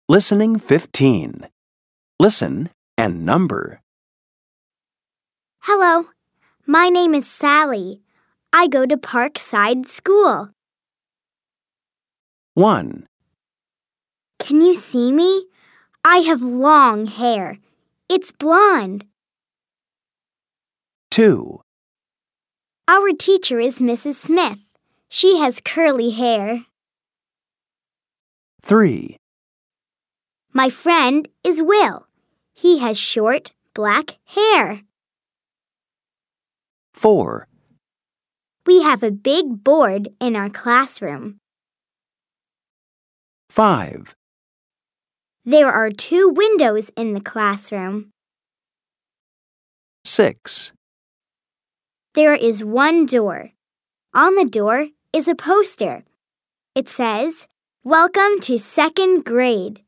Listening 15. Listen and number. Hello, my name is Sally. I go to Parkside School. 1, Can you see me? I have long hair. It's blonde. 2, Our teacher is Mrs. Smith. She has curly hair. 3, My friend is Will. He has short, black hair. 4, We have a big board in our classroom. 5, There are 2 windows in the classroom. 6, There is 1 door. On the door is a poster. It says, "Welcome to 2nd grade."